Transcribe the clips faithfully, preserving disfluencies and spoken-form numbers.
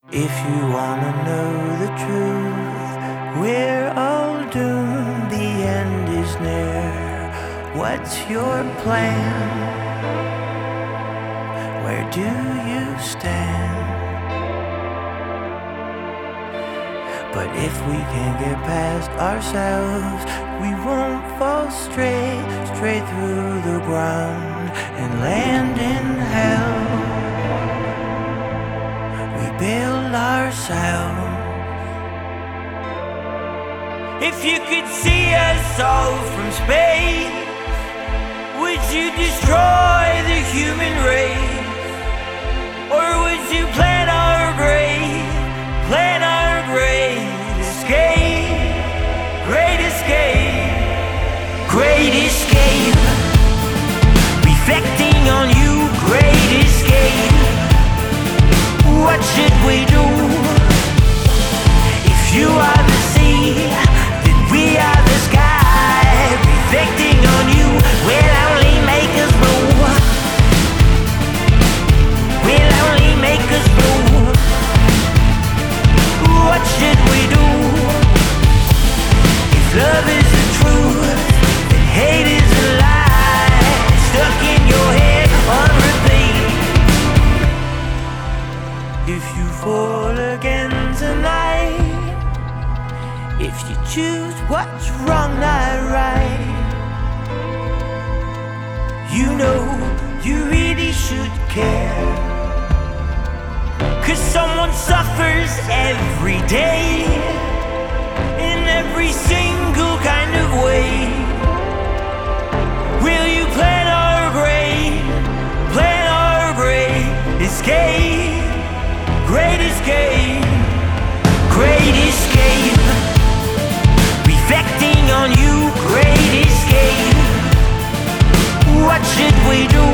If you wanna know the truth, we're all doomed, the end is near. What's your plan? Where do you stand? But if we can get past ourselves, we won't fall straight, straight through the ground and land in hell. We build ourselves. If you could see us all from space, would you destroy the human race? Or would you plant our grave, plant our great escape, great escape, great escape, reflecting on you, great escape. What should we do? If you are the sea, then we are the sky, reflecting on you will only make us move, will only make us move. What should we do? If love is the truth, then hate is a lie, stuck in your head on repeat. If you fall again tonight, if you choose what's wrong, not right, you know you really should care. 'Cause someone suffers every day, in every single kind of way. Will you plant our grave, plant our grave, escape, great escape, great escape, reflecting on you, great escape. What should we do?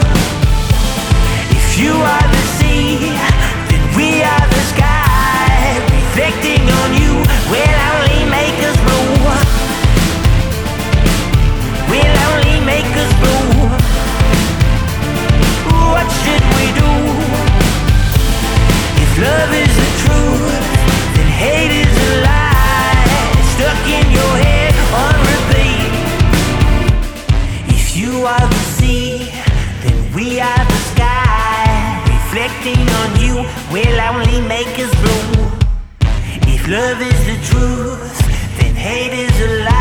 If you are the sea, then we are the sky, reflecting on you will only make us move, will only make us move. What should we do? If love is the truth, then hate is a lie, stuck in your head on repeat. If you are the sea, then we are the sky, reflecting on you will only make us blue. If love is the truth, then hate is a lie.